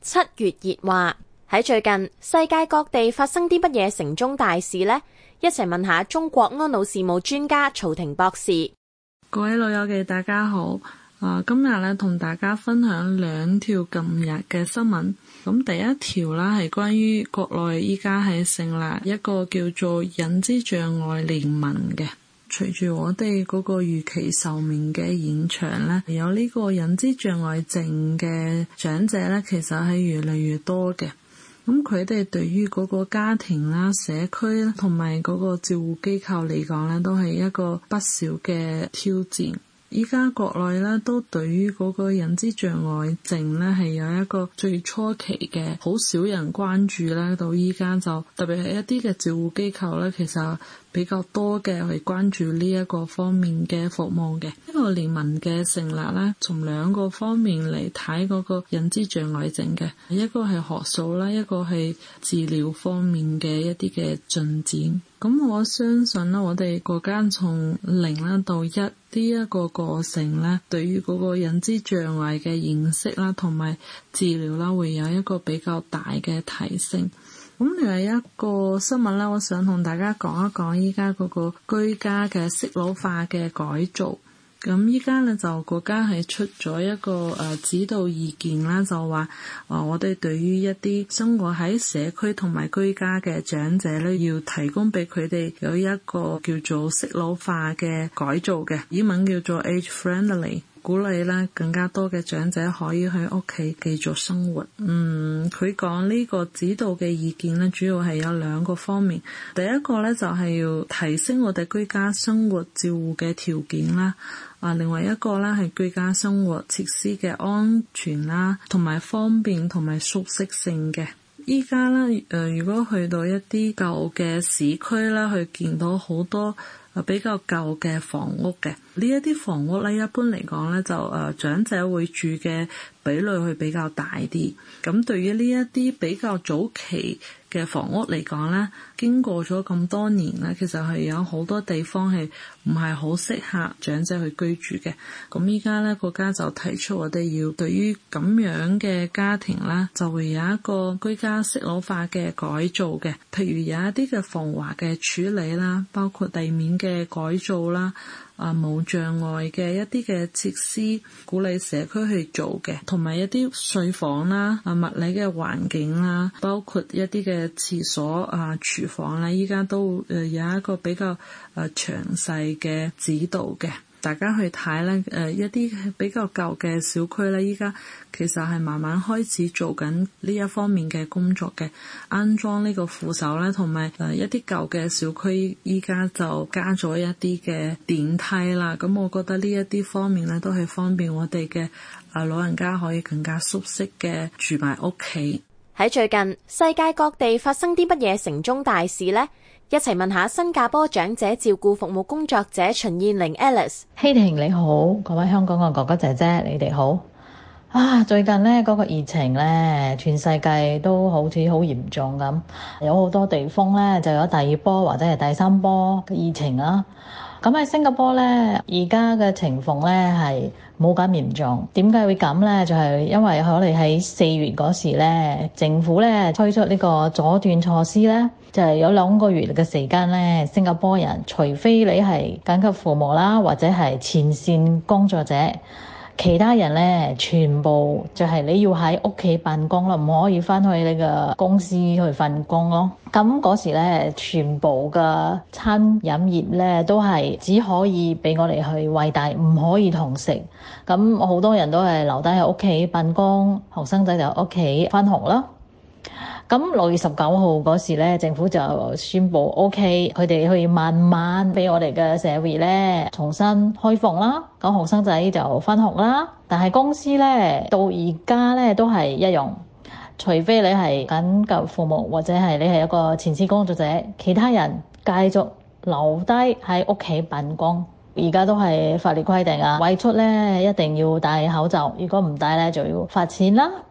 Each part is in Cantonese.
7月熱話，喺最近世界各地發生啲乜嘢城中大事呢？一齊問下中國安老事務專家曹婷博士。 各位老友記大家好，今日咧同大家分享兩條近日嘅新聞。咁第一條啦係關於國內依家係成立一個叫做認知障礙聯盟嘅。隨住我哋嗰個預期壽命嘅延長咧，有呢個認知障礙症嘅長者咧，其實係越嚟越多嘅。咁佢哋對於嗰個家庭啦、社區啦，同埋嗰個照護機構嚟講咧，都係一個不少嘅挑戰。依家國內咧都對於嗰個認知障礙症咧係有一個最初期嘅好少人關注咧，到依家就特別係一啲嘅照護機構咧，其實比較多嘅去關注呢一個方面嘅服務嘅。呢個聯盟嘅成立咧，從兩個方面嚟睇嗰個認知障礙症嘅，一個係學術啦，一個係治療方面嘅一啲嘅進展。咁我相信咧，我哋國家從0到1呢一個過程咧，對於嗰個認知障礙嘅認識啦，同埋治療啦，會有一個比較大嘅提升。咁另外一個新聞咧，我想同大家講一講依家嗰個居家嘅適老化嘅改造。咁依家咧就國家係出咗一個指導意見啦，就話我哋對於一啲生活喺社區同埋居家嘅長者咧，要提供俾佢哋有一個叫做適老化嘅改造嘅，英文叫做 age friendly， 鼓勵啦更加多嘅長者可以喺屋企繼續生活。佢講呢個指導嘅意見咧，主要係有兩個方面。第一個咧就係要提升我哋居家生活照護嘅條件啦。另外一個咧係居家生活設施嘅安全啦，同埋方便同埋舒適性嘅。依家咧如果去到一啲舊嘅市區啦，去見到好多比較舊嘅房屋嘅，呢一啲房屋咧一般嚟講咧就長者會住嘅比率會比較大啲。咁對於呢一啲比較早期嘅房屋嚟講咧，經過咗咁多年咧，其實係有好多地方係唔係好適合長者去居住嘅。咁依家咧國家就提出我哋要對於咁樣嘅家庭啦，就會有一個居家適老化嘅改造嘅。譬如有一啲嘅防滑嘅處理啦，包括地面嘅改造啦，無障礙嘅一啲嘅設施，鼓勵社區去做嘅，同埋一啲睡房啦、物理嘅環境啦，包括一啲嘅廁所廚房啦，依家都有一個比較詳細嘅指導嘅。大家去睇咧，一啲比較舊嘅小區咧，依家其實係慢慢開始做緊呢一方面嘅工作嘅，安裝呢個扶手咧，同埋一啲舊嘅小區依家就加咗一啲嘅電梯啦。咁我覺得呢一啲方面咧，都係方便我哋嘅老人家可以更加舒適嘅住埋屋企。 喺最近世界各地發生啲乜嘢城中大事呢？一齊問下新加坡長者照顧服務工作者秦燕玲 Alice。 希婷你好，各位香港嘅哥哥姐姐你哋好。最近呢嗰個疫情呢，全世界都好似好嚴重咁，有好多地方呢就有第二波或者係第三波嘅疫情啦。咁喺新加坡呢，而家嘅情況呢係冇咁嚴重。點解會咁呢？就係因為我哋喺4月嗰時呢，政府呢推出呢個阻斷措施呢，就係有2個月嘅時間呢，新加坡人除非你係緊急服務啦，或者係前線工作者，其他人呢全部就係你要喺屋企辦公咯，唔可以翻去你個公司去返工咯。咁嗰時呢，全部嘅餐飲業呢都係只可以俾我哋去餵大，唔可以堂食。咁好多人都係留低喺屋企辦公，學生仔就喺屋企翻學啦。咁6月19號嗰時咧，政府就宣布 OK， 佢哋去慢慢俾我哋嘅社會咧重新開放啦。咁學生仔就翻學啦，但係公司咧到而家咧都係一樣，除非你係緊急服務或者係你係一個前線工作者，其他人繼續留低喺屋企辦公。而家都係法律規定啊，外出咧一定要戴口罩，如果唔戴咧就要罰錢啦。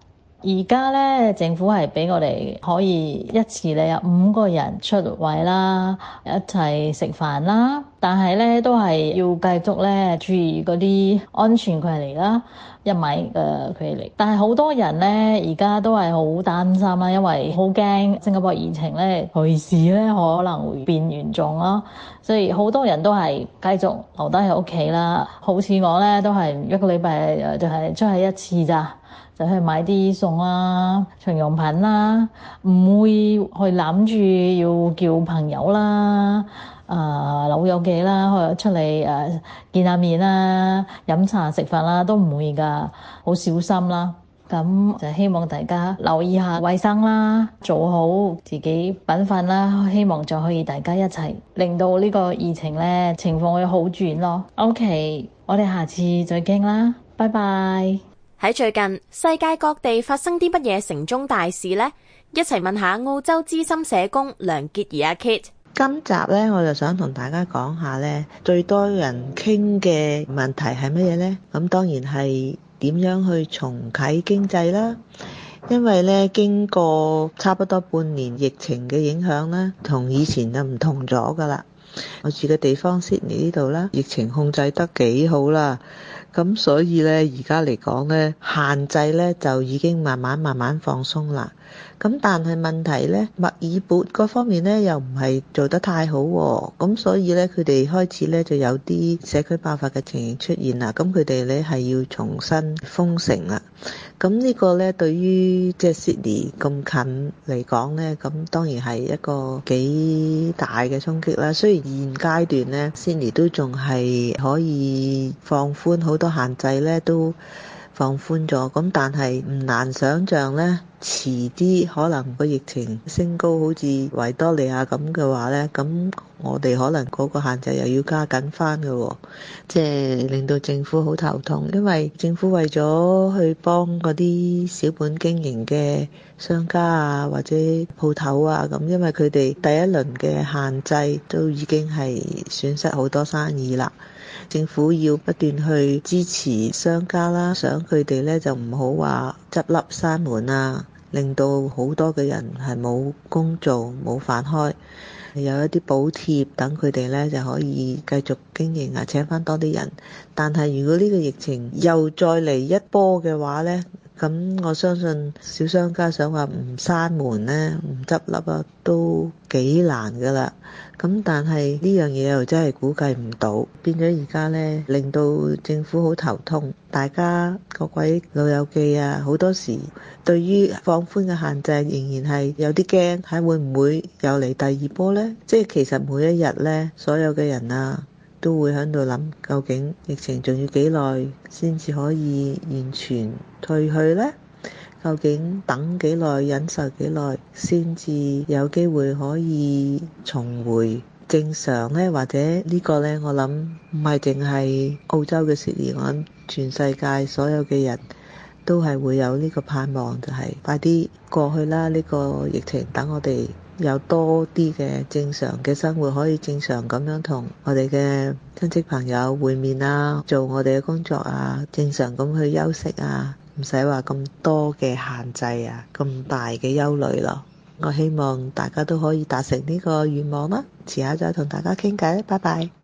而家咧，政府係俾我哋可以一次咧有5個人出位啦，一齊食飯啦。但係咧都係要繼續咧注意嗰啲安全距離啦，1米嘅距離。但係好多人咧而家都係好擔心啦，因為好驚新加坡疫情咧隨時咧可能會變嚴重啦，所以好多人都係繼續留低喺屋企啦。好似我咧都係1個禮拜就係出去一次咋。就去買啲餸啦、長用品啦，唔會去諗住要叫朋友啦、老友記啦，出嚟見下面啦、飲茶食飯啦，都唔會㗎，好小心啦。咁就希望大家留意下衛生啦，做好自己本分啦，希望就可以大家一齊令到呢個疫情咧情況會好轉咯。OK， 我哋下次再傾啦，拜拜。 喺最近世界各地發生啲乜嘢城中大事呢？一齊問下澳洲資深社工梁潔儀阿 Kit。 今集呢，我就想同大家講下呢，最多人傾嘅問題係乜嘢呢？咁當然係點樣去重啟經濟啦。因為呢，經過差不多半年疫情嘅影響呢，同以前就唔同咗噶啦。我住嘅地方悉尼呢度啦，疫情控制得幾好啦。咁所以咧，而家嚟講咧，限制咧就已經慢慢放鬆啦。咁但係問題咧，墨爾本嗰方面咧又唔係做得太好喎。咁所以咧，佢哋開始咧就有啲社區爆發嘅情形出現啦。咁佢哋咧係要重新封城啦。咁呢個咧對於即係悉尼咁近嚟講咧，咁當然係一個幾大嘅衝擊啦。雖然現階段咧，悉尼都仲係可以放寬好多限制咧，都放寬咗。咁但係唔難想像咧，遲啲可能個疫情升高，好似維多利亞咁嘅話咧，咁我哋可能嗰個限制又要加緊翻嘅喎，即係令到政府好頭痛。因為政府為咗去幫嗰啲小本經營嘅商家啊，或者鋪頭啊咁，因為佢哋第一輪嘅限制都已經係損失好多生意啦。政府要不斷去支持商家啦，想佢哋咧就唔好話執笠閂門啊，令到好多嘅人係冇工做冇飯開，有一啲補貼等佢哋咧就可以繼續經營啊，請翻多啲人。但係如果呢個疫情又再嚟一波嘅話咧，咁我相信小商家想話唔閂門咧，唔執笠啊，都幾難噶啦。咁但係呢樣嘢又真係估計唔到，變咗而家咧令到政府好頭痛。大家各位老友記啊，好多時對於放寬嘅限制仍然係有啲驚，睇會唔會又嚟第二波咧？即係其實每一日咧，所有嘅人啊都會喺度諗，究竟疫情仲要幾耐先至可以完全退去呢？究竟等幾耐，忍受幾耐先至有機會可以重回正常呢？或者呢個呢，我諗唔係淨係澳洲嘅悉尼，我諗全世界所有嘅人都係會有呢個盼望，就係快啲過去啦！呢個疫情，等我哋有多啲嘅正常嘅生活，可以正常咁樣同我哋嘅親戚朋友會面啊，做我哋嘅工作啊，正常咁去休息啊，唔使話咁多嘅限制啊，咁大嘅憂慮咯。我希望大家都可以達成呢個願望啦。遲下再同大家傾偈，拜拜。